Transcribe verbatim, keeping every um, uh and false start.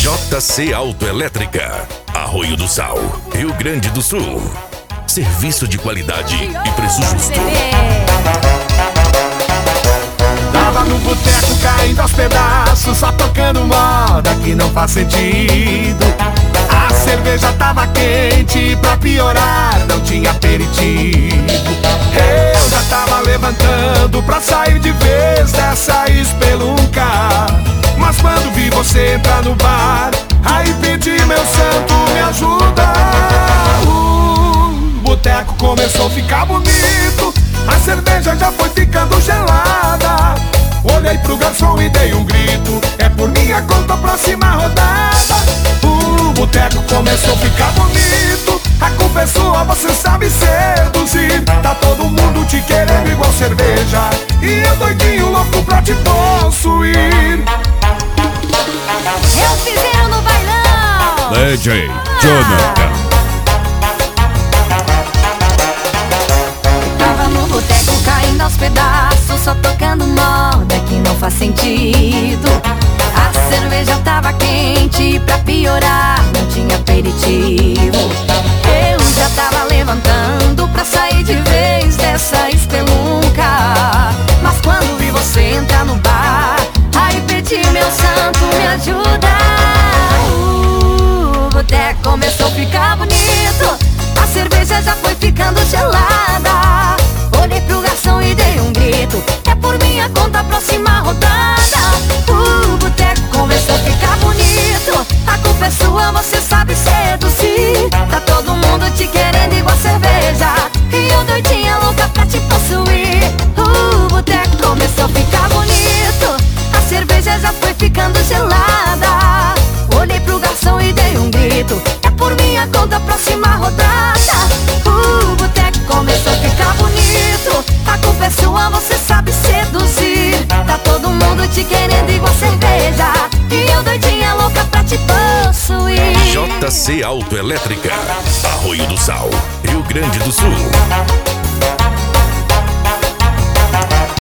J C Autoelétrica, Arroio do Sal, Rio Grande do Sul. Serviço de qualidade e preço justo. Tava no boteco caindo aos pedaços, só tocando moda que não faz sentido. A cerveja tava quente e pra piorar não tinha aperitivo. Eu já tava levantando pra sair de vez dessa espelunca, mas quando vi você entrar no bar, aí pedi, meu santo, me ajuda. O boteco começou a ficar bonito, a cerveja já foi ficando gelada. Olhei pro garçom e dei um grito, é por minha conta, próxima rodada. O boteco começou a ficar bonito, a culpa é sua, você sabe seduzir. Tá todo mundo te querendo igual cerveja, e eu doidinho louco pra te possuir. Eu fizeram no bailão D J Jonathan. Tava no boteco caindo aos pedaços, só tocando moda que não faz sentido. A cerveja tava quente e pra piorar não tinha aperitivo. Eu já tava levantando pra sair de vez dessa espelunca, mas quando vi você entrar no bar, aí pedi, meu santo, me ajuda. O boteco começou a ficar bonito, a cerveja já foi ficando gelada. Olhei pro garçom e dei um grito, é por minha conta, próxima rodada. O boteco começou a ficar bonito, a culpa é sua, você sabe seduzir. Tá todo mundo te querendo igual cerveja, e eu doidinha louca pra te possuir. O boteco começou a ficar bonito, a cerveja já foi ficando gelada. Olhei pro garçom e dei um grito, é por minha conta, próxima rodada. O boteco começou a ficar bonito, a culpa é sua, você sabe seduzir. Tá todo mundo te querendo igual cerveja, e eu doidinha louca pra te possuir. J C Autoelétrica, Arroio do Sal, Rio Grande do Sul.